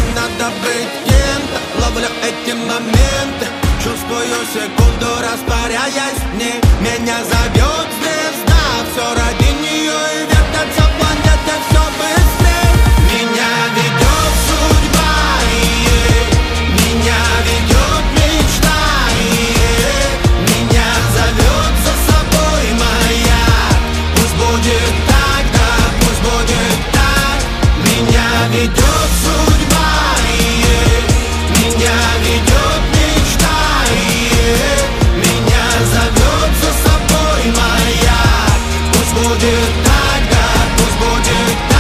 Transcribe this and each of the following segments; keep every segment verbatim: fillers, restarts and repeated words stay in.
надо быть кем-то. Ловлю эти моменты, чувствую секунду, растворяясь в ней. Меня зовет звезда, все ради нее и вертятся планеты все быстрее. Меня ведет судьба, и меня ведет мечта, и меня зовет за собой моя. Пусть будет так, да, пусть будет так. Меня ведет судьба, и меня ведет мечта, и меня зовет за собой моя. Пусть будет так, да, пусть будет так.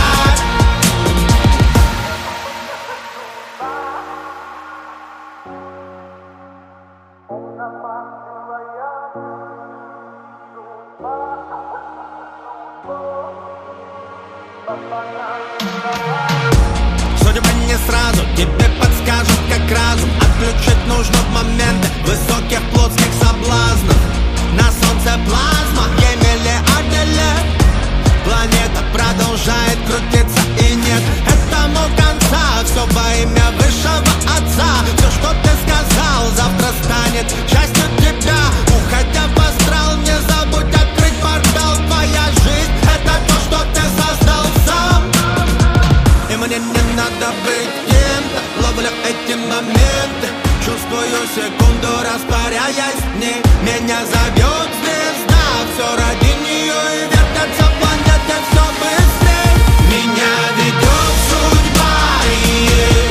Судьба не сразу тебе подскажет, как разум отключить нужно в моменты высоких плотских соблазнов. На солнце плазма, ей миллиарды лет. Планета продолжает крутиться и нет этому конца. Все во имя высшего отца. Все, что ты сказал, завтра станет частью тебя. Уходя в астрал, не забудь открыть портал. Твоя жизнь — это то, что ты создал сам. И мне не надо быть кем-то. Ловлю эти моменты, чувствую секунду, растворяясь в ней. Меня зовет звезда, все ради нее и вертятся планеты все быстрее. Меня ведет судьба, и